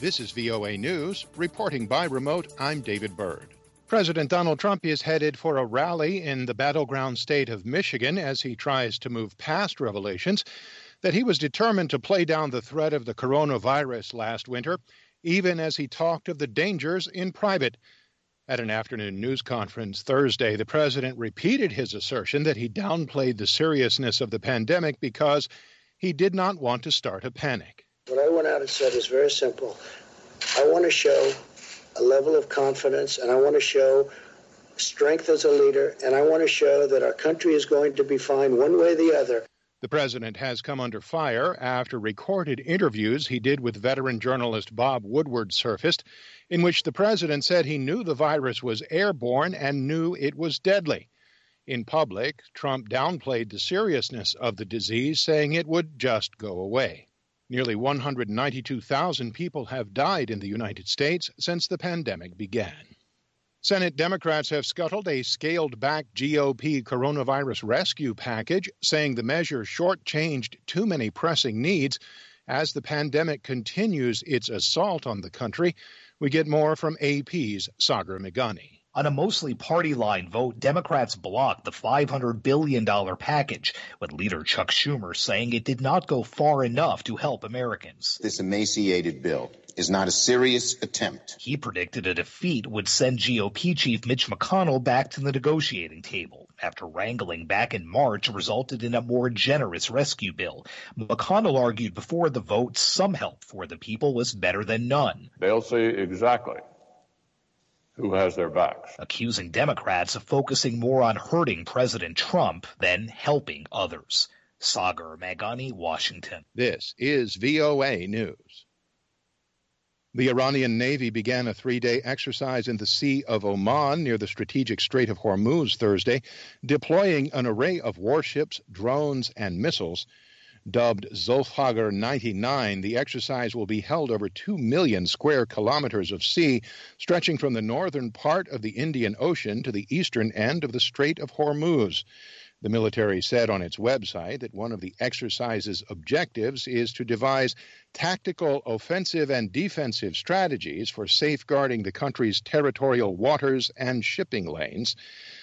This is VOA News. Reporting by remote, I'm David Byrd. President Donald Trump is headed for a rally in the battleground state of Michigan as he tries to move past revelations that he was determined to play down the threat of the coronavirus last winter, even as he talked of the dangers in private. At an afternoon news conference Thursday, the president repeated his assertion that he downplayed the seriousness of the pandemic because he did not want to start a panic. What I went out and said is very simple. I want to show a level of confidence, and I want to show strength as a leader, and I want to show that our country is going to be fine one way or the other. The president has come under fire after recorded interviews he did with veteran journalist Bob Woodward surfaced, in which the president said he knew the virus was airborne and knew it was deadly. In public, Trump downplayed the seriousness of the disease, saying it would just go away. Nearly 192,000 people have died in the United States since the pandemic began. Senate Democrats have scuttled a scaled-back GOP coronavirus rescue package, saying the measure shortchanged too many pressing needs as the pandemic continues its assault on the country. We get more from AP's Sagar Meghani. On a mostly party-line vote, Democrats blocked the $500 billion package, with leader Chuck Schumer saying it did not go far enough to help Americans. This emaciated bill is not a serious attempt. He predicted a defeat would send GOP Chief Mitch McConnell back to the negotiating table after wrangling back in March resulted in a more generous rescue bill. McConnell argued before the vote some help for the people was better than none. They'll see exactly who has their backs, accusing Democrats of focusing more on hurting President Trump than helping others. Sagar Meghani, Washington. This is VOA News. The Iranian Navy began a 3-day exercise in the Sea of Oman near the strategic Strait of Hormuz Thursday, deploying an array of warships, drones, and missiles. Dubbed Zulfiqar 99, the exercise will be held over 2 million square kilometers of sea, stretching from the northern part of the Indian Ocean to the eastern end of the Strait of Hormuz. The military said on its website that one of the exercise's objectives is to devise tactical offensive and defensive strategies for safeguarding the country's territorial waters and shipping lanes.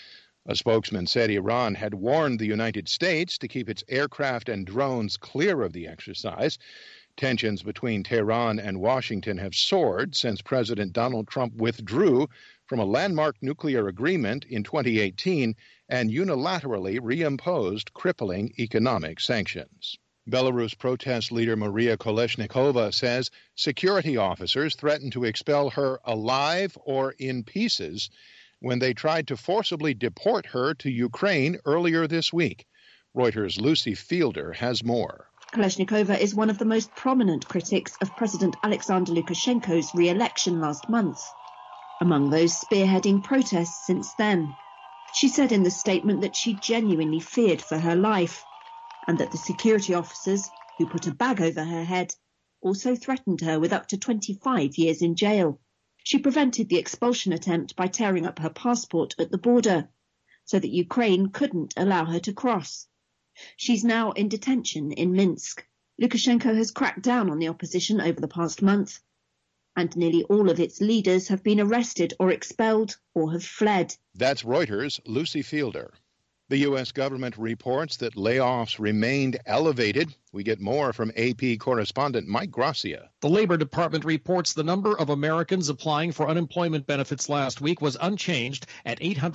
A spokesman said Iran had warned the United States to keep its aircraft and drones clear of the exercise. Tensions between Tehran and Washington have soared since President Donald Trump withdrew from a landmark nuclear agreement in 2018 and unilaterally reimposed crippling economic sanctions. Belarus protest leader Maria Kolesnikova says security officers threatened to expel her alive or in pieces when they tried to forcibly deport her to Ukraine earlier this week. Reuters' Lucy Fielder has more. Kolesnikova is one of the most prominent critics of President Alexander Lukashenko's re-election last month, among those spearheading protests since then. She said in the statement that she genuinely feared for her life, and that the security officers, who put a bag over her head, also threatened her with up to 25 years in jail. She prevented the expulsion attempt by tearing up her passport at the border, so that Ukraine couldn't allow her to cross. She's now in detention in Minsk. Lukashenko has cracked down on the opposition over the past month, and nearly all of its leaders have been arrested or expelled or have fled. That's Reuters' Lucy Fielder. The U.S. government reports that layoffs remained elevated. We get more from AP correspondent Mike Gracia. The Labor Department reports the number of Americans applying for unemployment benefits last week was unchanged at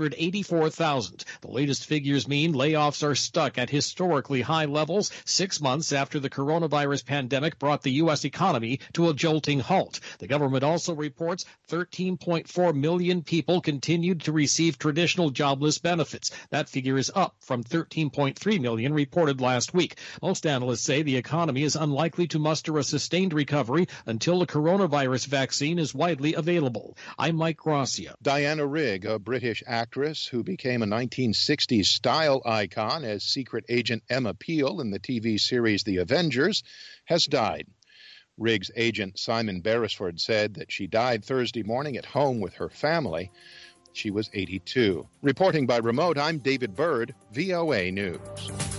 884,000. The latest figures mean layoffs are stuck at historically high levels 6 months after the coronavirus pandemic brought the U.S. economy to a jolting halt. The government also reports 13.4 million people continued to receive traditional jobless benefits. That figure is up from 13.3 million reported last week. Most analysts say the economy is unlikely to muster a sustained recovery until the coronavirus vaccine is widely available. I'm Mike Gracia. Diana Rigg, a British actress who became a 1960s style icon as secret agent Emma Peel in the TV series The Avengers, has died. Rigg's agent Simon Beresford said that she died Thursday morning at home with her family. She was 82. Reporting by remote, I'm David Byrd, VOA News.